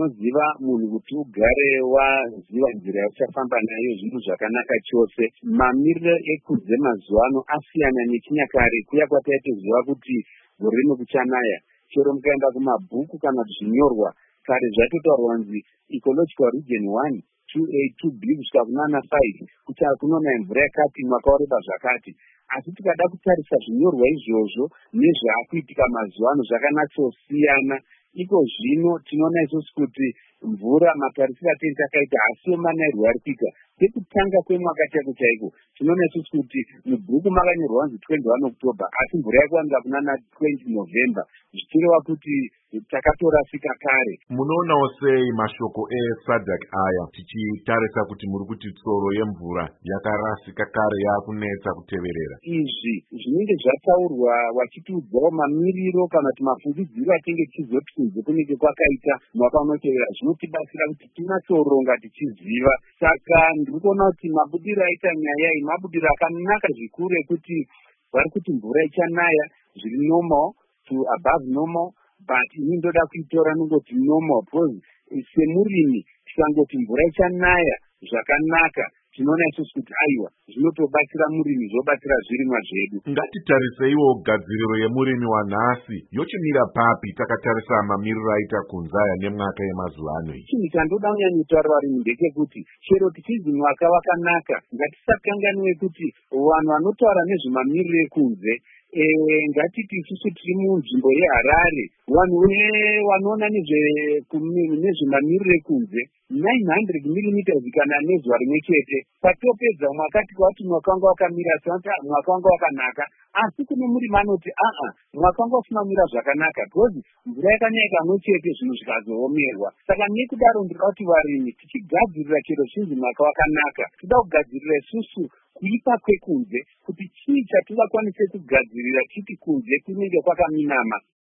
zvinoziva munhu kuti ugare waziva nzira yauchafamba nayo zvinhu zvakanaka chose. Mamiriro ekunze mazuva ano asiyana nechinyakare kuya kwataitoziva kuti gore rino kuchanaya. Chero mukaenda kumabhuku kana zvinyorwa kare zvatotaurwa kunzi ecological region 1 2A 2B kusvika kunana 5 kuti kunonaya mvura yakati mwaka wareba zvakati. Asi tikada kutarisa zvinyorwa izvozvo nezvaakuitika mazuva ano zvakanatsosiyana. Iko zvino tinoona isusu kuti mvura matarisiro atiri takaita hasiwo manayirwo ari kuita. Sekutanga kwemwaka chaiko chaiko tinoona isusu kuti mubhuku makanyorwa kunzi 21 October asi mvura yakuwanika kunana 20 November zvichireva kuti takatorasika kare. Munoonawo sei mashoko eSADC aya tichitarisa kuti muri kuti tsoro yemvura yakarasika kare yakunetsa kuteverera? Izvi zvinenge zvataurwa vachitiudzawo mamiriro kana kuti mafungidziro atinge tichizoti kunze kunenge kwakaita mwaka unotevera zvinotibatsira kuti tinatsoronga tichiziva. Saka ndiri kuona kuti mabudiro aita nyaya iyi mabudiro akanaka zvikuru ekuti vari kuti mvura ichanaya zviri normal to above normal, but ini ndoda kuitora nongoti normal because semurimi tikangoti mvura ichanaya zvakanaka tinoona isusu kuti aiwa zvinotobatsira murimi zvobatsira zvirimwa zvedu. Ngatitariseiwo gadziriro yemurimi wanhasi yochimira papi takatarisa mamiriro aita kunzaya nemwaka yemazuva ano. Chinhu chandoda kunyanyitaura varimi ndechekuti chero tichizi mwaka wakanaka ngatisakanganwe kuti vanhu vanotaura nezvemamiriro ekunze ngatiti isusu tiri munzvimbo yeHarare vanhu vanoona nezvemamiriro ekunze 900 mm kana nezuva rimwe chete. Patopedza mwaka tikati mwaka wanga wakamira mwaka wanga wakanaka, asi kune murimi anoti mwaka wanga usina kumira zvakanaka because mvura yakanaya kamwe chete zvinhu zvikazoomerwa. Saka nekudaro ndinoda kuti varimi tichigadzirira chero chinzi mwaka wakanaka toda kugadzirira isusu kuipa kwekunze kuti chii chatingakwanise kugadzirira chiti kunze kunenge kwakaminama.